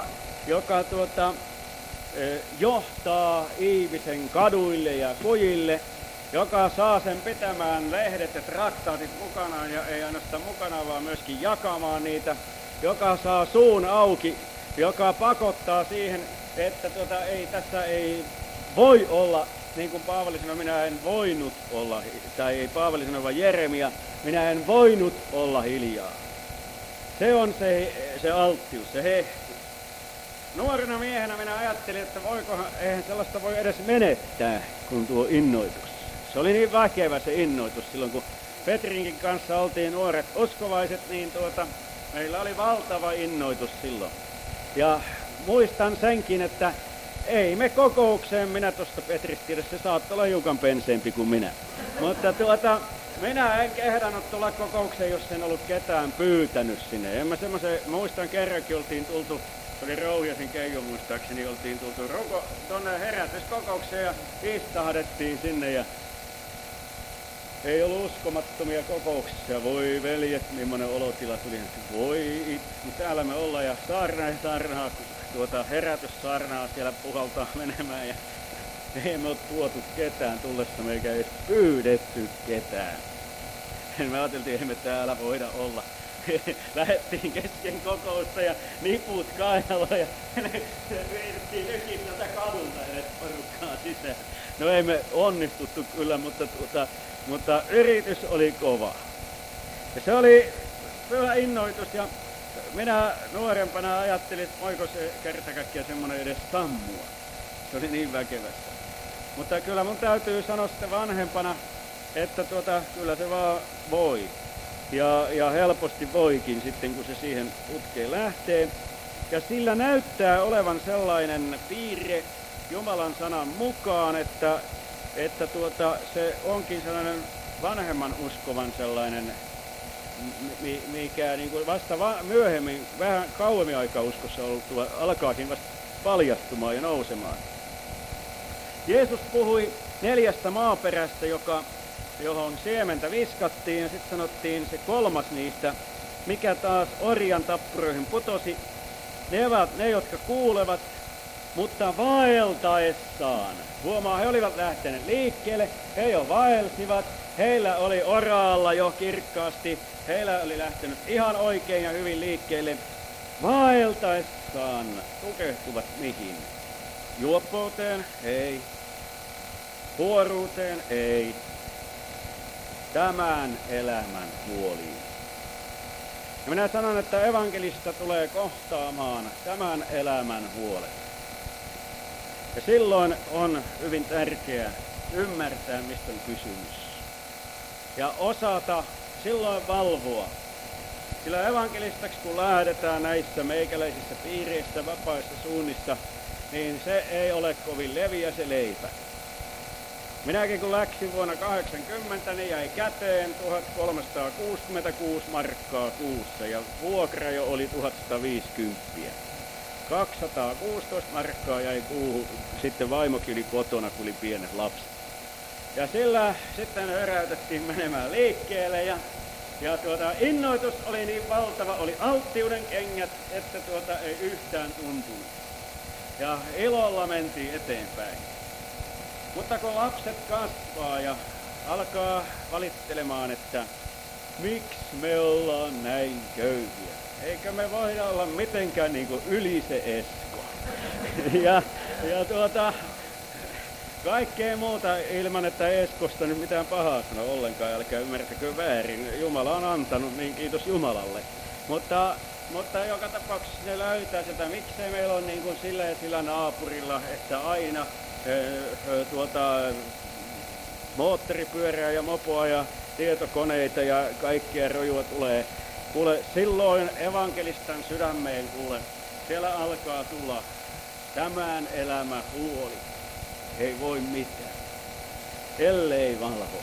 johtaa ihmisen kaduille ja kujille, joka saa sen pitämään lehdet ja traktaatit mukanaan ja ei ainoastaan mukanaan, vaan myöskin jakamaan niitä, joka saa suun auki, joka pakottaa siihen, että tässä ei voi olla, niin kuin Paavali sanoi, minä en voinut olla, tai ei Paavali sanoi, vaan Jeremia, minä en voinut olla hiljaa. Se on se alttius, se hehku. Nuorena miehenä minä ajattelin, että eihän sellaista voi edes menettää kuin tuo innoitus. Se oli niin väkevä se innoitus silloin, kun Petrinkin kanssa oltiin nuoret uskovaiset, niin meillä oli valtava innoitus silloin. Ja muistan senkin, että ei me kokoukseen, minä tuosta Petristä tiedä, se saattaa olla hiukan penseempi kuin minä. Mutta minä en kehdannut tulla kokoukseen, jos en ollut ketään pyytänyt sinne. Muistan kerrankin oltiin tultu, se oli Rouhiasin Keijo muistaakseni, oltiin tultu tuonne herätyskokoukseen ja istahdettiin sinne ja ei ollut uskomattomia kokouksia. Voi veljet, millainen olotila tuli. Voi itku, täällä me ollaan ja saarnaa, herätyssaarnaa siellä puhaltaa menemään ja ei me ole tuotu ketään tullessa, me eikä edes pyydetty ketään. Me ajateltiin, että ei me täällä voida olla. lähdettiin kesken kokousta ja niput kainaloa ja yritettiin nykin sieltä kadulta edes porukkaa sisään. No ei me onnistuttu kyllä, mutta yritys oli kova. Ja se oli hyvä innoitus ja minä nuorempana ajattelin, että voiko se kerta kaikkiaan semmoinen edes sammua. Se oli niin väkevästä. Mutta kyllä mun täytyy sanoa sitten vanhempana, että kyllä se vaan voi. Ja helposti voikin sitten, kun se siihen putkeen lähtee. Ja sillä näyttää olevan sellainen piirre Jumalan sanan mukaan, että se onkin sellainen vanhemman uskovan sellainen, mikä niin kuin vasta myöhemmin, vähän kauemmin aikaa uskossa oltua, alkaakin vasta paljastumaan ja nousemaan. Jeesus puhui 4 maaperästä, johon siementä viskattiin, ja sitten sanottiin se 3. niistä, mikä taas orjan tappuroihin putosi. Ne ovat ne, jotka kuulevat, mutta vaeltaessaan. Huomaa, he olivat lähteneet liikkeelle, he jo vaelsivat, heillä oli oraalla jo kirkkaasti, heillä oli lähtenyt ihan oikein ja hyvin liikkeelle. Vaeltaessaan tukehtuvat mihin? Juoppouteen? Ei. Huoruuteen? Ei. Tämän elämän huoliin. Ja minä sanon, että evankelista tulee kohtaamaan tämän elämän huolet. Ja silloin on hyvin tärkeää ymmärtää, mistä on kysymys. Ja osata silloin valvoa. Sillä evankelistaksi kun lähdetään näissä meikäläisissä piireissä, vapaissa suunnissa, niin se ei ole kovin leviä se leipä. Minäkin kun läksin vuonna 80, niin jäi käteen 1366 markkaa kuussa ja vuokra jo oli 1150. 216 markkaa jäi kuuhun, sitten vaimokin oli kotona, kun oli pienet lapset. Ja sillä sitten höräytettiin menemään liikkeelle ja innoitus oli niin valtava, oli alttiuden kengät, että ei yhtään tuntunut. Ja ilolla mentiin eteenpäin. Mutta kun lapset kasvaa ja alkaa valittelemaan, että miksi me ollaan näin köyhiä, eikö me voida olla mitenkään niin kuin yli se Esko. ja kaikkea muuta ilman, että Eskosta nyt mitään pahaa sano ollenkaan, älkää ymmärtäkö väärin. Jumala on antanut, niin kiitos Jumalalle. Mutta joka tapauksessa ne löytää sitä, miksei meillä on niin kuin sillä ja sillä naapurilla, että aina moottoripyörää ja mopoa ja tietokoneita ja kaikkea rojua tulee. Kuule, silloin evankelistan sydämeen, kuule, siellä alkaa tulla tämän elämä huoli. Ei voi mitään, ellei valvo.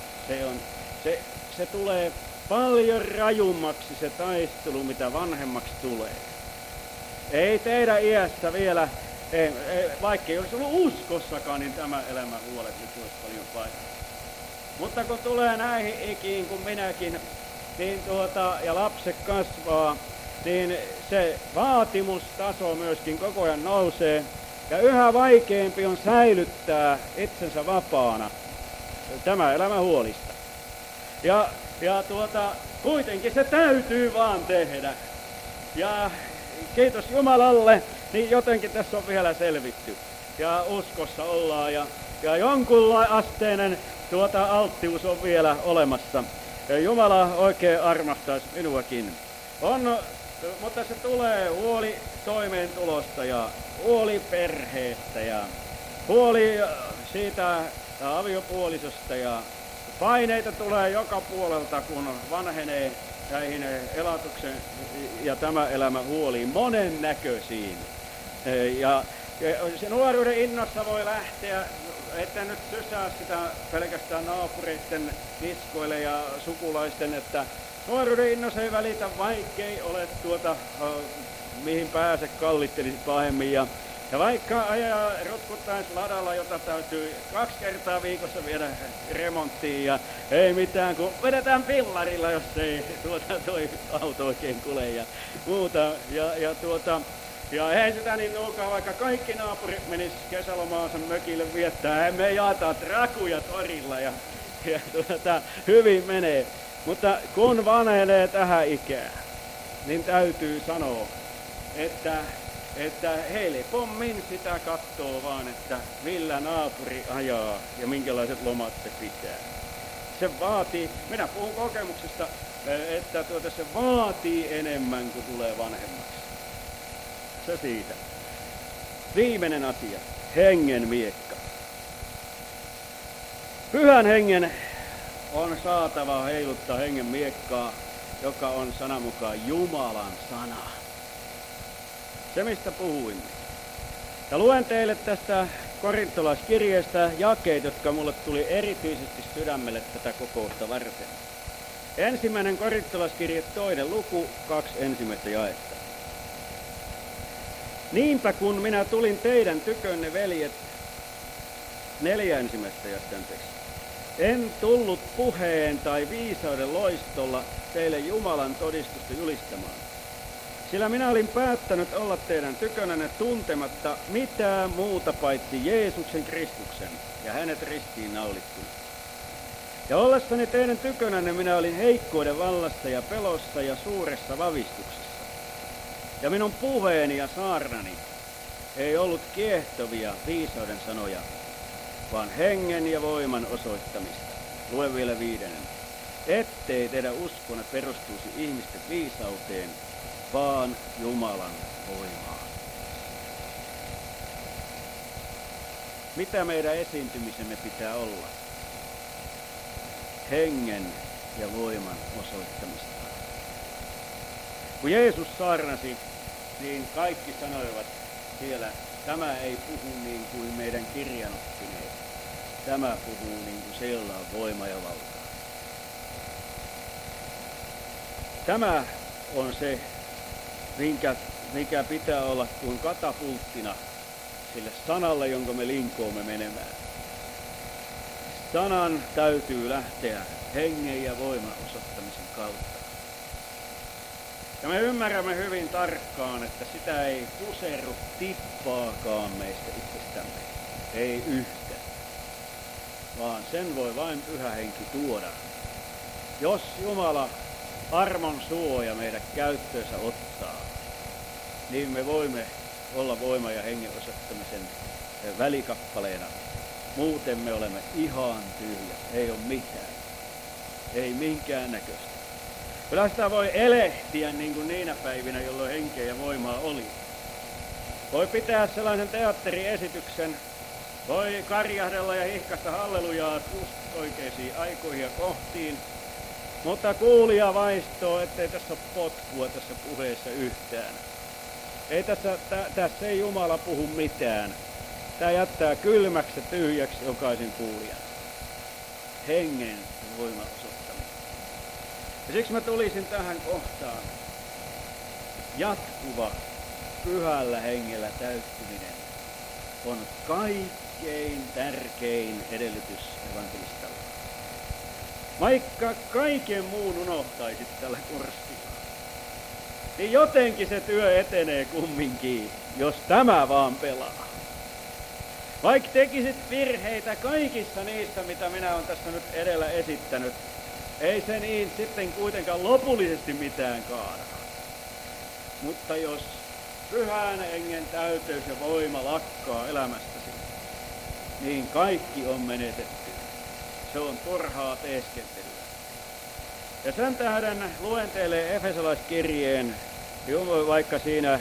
Se tulee paljon rajummaksi se taistelu, mitä vanhemmaksi tulee. Ei teidän iässä vielä, vaikka ei olisi ollut uskossakaan, niin tämä elämän huolet nyt olisi paljon painaa. Mutta kun tulee näihin ikiin kuin minäkin, niin ja lapset kasvaa, niin se vaatimustaso myöskin koko ajan nousee. Ja yhä vaikeampi on säilyttää itsensä vapaana tämä elämä huolista. Ja kuitenkin se täytyy vaan tehdä. Ja kiitos Jumalalle, niin jotenkin tässä on vielä selvitty. Ja uskossa ollaan ja jonkunlainen asteinen alttius on vielä olemassa. Ja Jumala oikein armahtaisi minuakin. Mutta se tulee huoli toimeentulosta ja huoli perheestä ja huoli siitä aviopuolisosta ja paineita tulee joka puolelta, kun vanhenee näihin elatuksen ja tämä elämä huoliin monen näköisiin. Ja se nuoruuden innossa voi lähteä, että nyt sysää sitä pelkästään naapureiden niskoille ja sukulaisten, että nuoruuden innossa ei välitä, vaikkei ole mihin pääse kallittelisi pahemmin. Ja vaikka ajaa rutkuttaen ladalla, jota täytyy 2 kertaa viikossa viedä remonttiin ja ei mitään, kun vedetään pillarilla, jos ei toi auto oikein kule ja muuta. Ja eihän sitä niin nuukaa, vaikka kaikki naapurit menis kesälomaansa mökille viettää, me jaetaan rakuja torilla ja hyvin menee. Mutta kun vanhenee tähän ikään, niin täytyy sanoa, että helpommin sitä katsoo vaan, että millä naapuri ajaa ja minkälaiset lomat se pitää. Se vaatii, minä puhun kokemuksesta, että se vaatii enemmän kuin tulee vanhemmaksi. Se siitä. Viimeinen asia, hengen miekka. Pyhän hengen on saatava heiluttaa hengen miekkaa, joka on sanan mukaan Jumalan sana. Se, mistä puhuimme. Ja luen teille tästä korintolaiskirjeestä jakeet, jotka mulle tuli erityisesti sydämelle tätä kokousta varten. 1. korintolaiskirje 2. luku, 2 ensimmäistä jaetta. Niinpä kun minä tulin teidän tykönne, veljet, 4 ensimmäistä jaetta, en tullut puheen tai viisauden loistolla teille Jumalan todistusta julistamaan. Sillä minä olin päättänyt olla teidän tykönänne tuntematta mitään muuta paitsi Jeesuksen Kristuksen ja hänet ristiin naulittuna. Ja ollessani teidän tykönänne minä olin heikkouden vallassa ja pelossa ja suuressa vavistuksessa. Ja minun puheeni ja saarnani ei ollut kiehtovia viisauden sanoja, vaan hengen ja voiman osoittamista. Luen vielä 5. Ettei teidän uskonne perustuisi ihmisten viisauteen, vaan Jumalan voimaan. Mitä meidän esiintymisemme pitää olla? Hengen ja voiman osoittamista. Kun Jeesus saarnasi, niin kaikki sanoivat siellä, tämä ei puhu niin kuin meidän kirjanoppineet. Tämä puhuu niin kuin sillä on voima ja valta. Tämä on se, mikä pitää olla kuin katapulttina sille sanalle, jonka me linkoomme menemään. Sanan täytyy lähteä hengen ja voiman osoittamisen kautta. Ja me ymmärrämme hyvin tarkkaan, että sitä ei puserru tippaakaan meistä itsestämme. Ei yhtä. Vaan sen voi vain Pyhä Henki tuoda. Jos Jumala armon suoja meidän käyttöönsä ottaa, niin me voimme olla voima- ja hengen osoittamisen välikappaleena. Muuten me olemme ihan tyhjät. Ei ole mitään. Ei minkään näköistä. Kyllä sitä voi elehtiä niin kuin niinä päivinä, jolloin henkeä ja voimaa oli. Voi pitää sellaisen teatteriesityksen, voi karjahdella ja hihkaista hallelujaa just oikeisiin aikoihin ja kohtiin, mutta kuulija vaistoo, ettei tässä ole potkua tässä puheessa yhtään. Ei tässä ei Jumala puhu mitään. Tämä jättää kylmäksi ja tyhjäksi jokaisen kuulijan. Hengen ja voiman osoittaminen. Ja siksi mä tulisin tähän kohtaan. Jatkuva pyhällä hengellä täyttyminen on kaikkein tärkein edellytys evankelistalla. Vaikka kaiken muun unohtaisit tällä kurssilla, niin jotenkin se työ etenee kumminkin, jos tämä vaan pelaa. Vaikka tekisit virheitä kaikissa niistä, mitä minä olen tässä nyt edellä esittänyt, ei se niin sitten kuitenkaan lopullisesti mitään kaada. Mutta jos Pyhän Hengen täyteys ja voima lakkaa elämästäsi, niin kaikki on menetetty. Se on turhaa teeskentelyä. Ja sen tähden luen teille Efesolaiskirjeen, vaikka siinä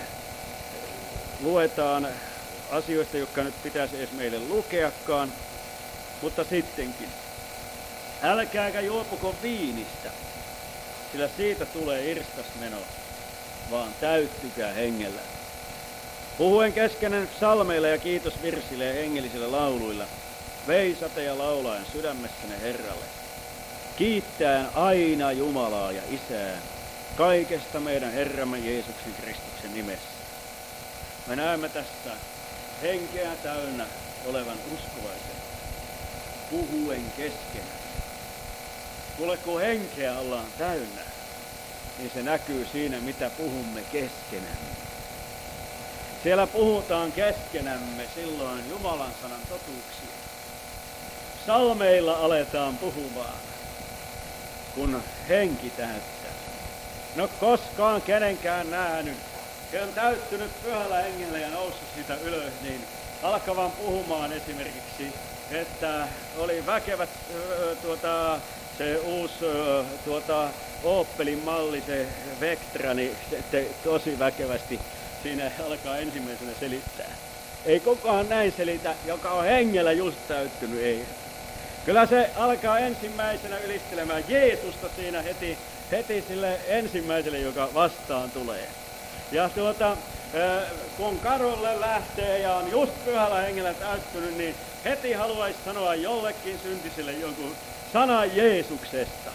luetaan asioista, jotka nyt pitäisi edes meille lukeakaan, mutta sittenkin. Älkääkä juopuko viinistä, sillä siitä tulee irstasmeno, vaan täyttykää hengellä. Puhuen keskenään psalmeilla ja kiitosvirsillä ja hengellisillä lauluilla, veisate ja laulaen sydämessänne Herralle, kiittäen aina Jumalaa ja Isää, kaikesta meidän Herramme Jeesuksen Kristuksen nimessä. Me näemme tässä henkeä täynnä olevan uskovaisen, puhuen keskenään. Kuule, kun henkeä ollaan täynnä, niin se näkyy siinä, mitä puhumme keskenämme. Siellä puhutaan keskenämme silloin Jumalan sanan totuuksia. Psalmeilla aletaan puhumaan. kun henki täyttää. No koskaan kenenkään nähnyt. He on täyttynyt pyhällä hengellä ja noussut siitä ylös, niin alkavan puhumaan esimerkiksi, että oli väkevät se uusi Opelin malli, se Vectra, niin se tosi väkevästi siinä alkaa ensimmäisenä selittää. Ei kukaan näin selitä, joka on hengellä just täyttynyt, ei. Kyllä se alkaa ensimmäisenä ylistelemään Jeesusta siinä heti sille ensimmäiselle, joka vastaan tulee. Ja kun kadulle lähtee ja on just pyhällä hengellä täyttynyt, niin heti haluaisi sanoa jollekin syntiselle jonkun sanan Jeesuksesta.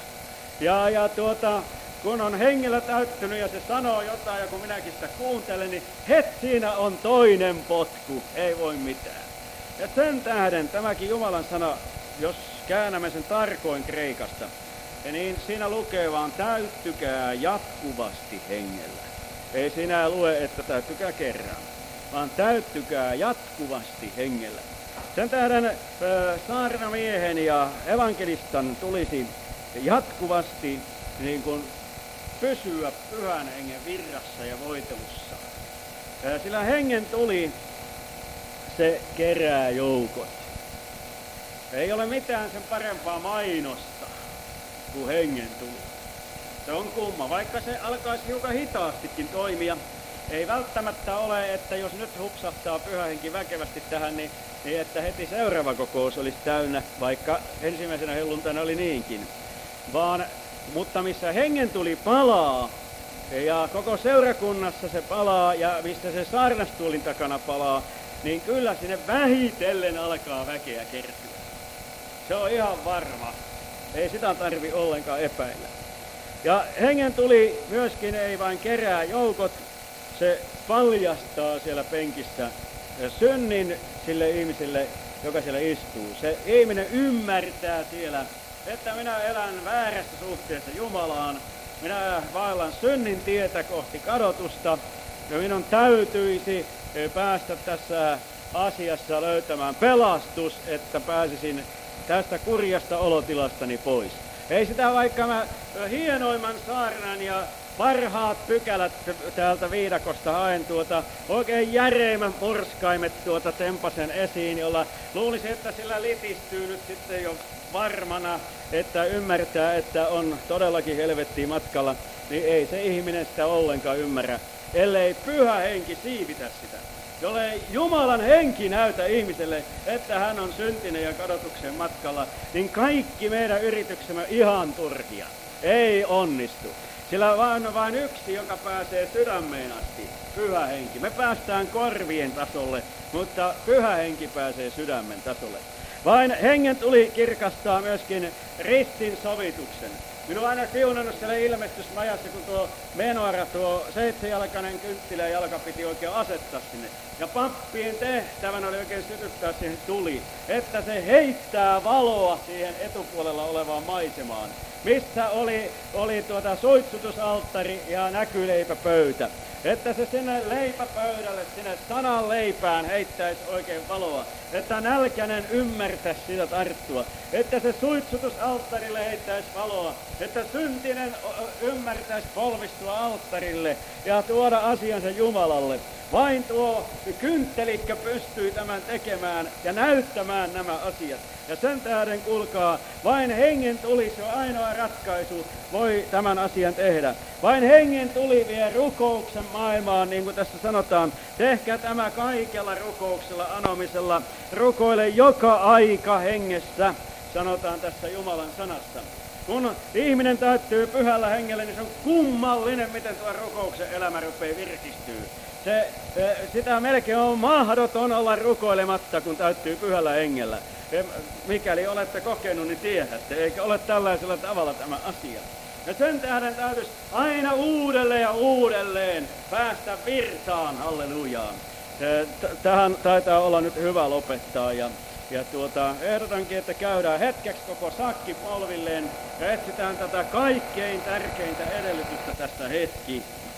Kun on hengellä täyttynyt ja se sanoo jotain, ja kun minäkin sitä kuuntelen, niin heti siinä on toinen potku, ei voi mitään. Ja sen tähden tämäkin Jumalan sana, jos käännämme sen tarkoin kreikasta, niin siinä lukee vaan täyttykää jatkuvasti hengellä. Ei siinä lue, että täyttykää kerran, vaan täyttykää jatkuvasti hengellä. Sen tähden saarnamiehen ja evankelistan tulisi jatkuvasti niin kuin pysyä pyhän hengen virrassa ja voitelussa. Sillä hengen tuli, se kerää joukot. Ei ole mitään sen parempaa mainosta kuin hengen tuli. Se on kumma, vaikka se alkaisi hiukan hitaastikin toimia. Ei välttämättä ole, että jos nyt hupsahtaa pyhä henki väkevästi tähän, niin että heti seuraava kokous olisi täynnä, vaikka ensimmäisenä helluntaina oli niinkin. Mutta missä hengen tuli palaa, ja koko seurakunnassa se palaa, ja mistä se saarnastuolin takana palaa, niin kyllä sinne vähitellen alkaa väkeä kertyä. Se on ihan varma. Ei sitä tarvi ollenkaan epäillä. Ja hengen tuli myöskin ei vain kerää joukot, se paljastaa siellä penkissä synnin sille ihmiselle, joka siellä istuu. Se ihminen ymmärtää siellä, että minä elän väärässä suhteessa Jumalaan. Minä vaellan synnin tietä kohti kadotusta ja minun täytyisi päästä tässä asiassa löytämään pelastus, että pääsisin tästä kurjasta olotilastani pois. Ei sitä, vaikka mä hienoimman saarnan ja parhaat pykälät täältä viidakosta haen oikein järeimmän murskaimet tempasen esiin, jolla luulisi, että sillä litistyy nyt sitten jo varmana, että ymmärtää, että on todellakin helvettiin matkalla, niin ei se ihminen sitä ollenkaan ymmärrä, ellei pyhä henki siivitä sitä. Jollei Jumalan henki näytä ihmiselle, että hän on syntinen ja kadotuksen matkalla, niin kaikki meidän yrityksemme ihan turhia. Ei onnistu. Sillä on vain yksi, joka pääsee sydämeen asti, pyhä henki. Me päästään korvien tasolle, mutta pyhä henki pääsee sydämen tasolle. Vain hengen tuli kirkastaa myöskin ristin sovituksen. Minua on aina siunannut siellä ilmestysmajassa, kun tuo menorah, tuo 7-jalkainen kynttilä jalka piti oikein asettaa sinne. Ja pappien tehtävänä oli oikein sytyttää siihen tuli, että se heittää valoa siihen etupuolella olevaan maisemaan, missä oli suitsutusalttari ja näkyleipäpöytä. Että se sinne leipäpöydälle, sinne sanan leipään heittäisi oikein valoa. Että nälkäinen ymmärtäisi sitä tarttua. Että se suitsutusalttarille heittäisi valoa. Että syntinen ymmärtäisi polvistua alttarille ja tuoda asiansa Jumalalle. Vain tuo kynttelikkö pystyy tämän tekemään ja näyttämään nämä asiat. Ja sen tähden, kuulkaa, vain hengen tuli, se on ainoa ratkaisu, voi tämän asian tehdä. Vain hengen tuli vie rukouksen maailmaan, niin kuin tässä sanotaan. Tehkää tämä kaikella rukouksella, anomisella, rukoile joka aika hengessä, sanotaan tässä Jumalan sanassa. Kun ihminen täyttyy pyhällä hengellä, niin se on kummallinen, miten tuo rukouksen elämä rupeaa virkistyy. Sitä melkein on mahdoton olla rukoilematta, kun täyttyy pyhällä hengellä. Mikäli olette kokenut, niin tiedätte, eikä ole tällaisella tavalla tämä asia. Ja sen tähden täytyisi aina uudelleen ja uudelleen päästä virtaan, hallelujaan. Tähän taitaa olla nyt hyvä lopettaa ja ehdotankin, että käydään hetkeksi koko sakki polvilleen ja etsitään tätä kaikkein tärkeintä edellytystä tässä hetki.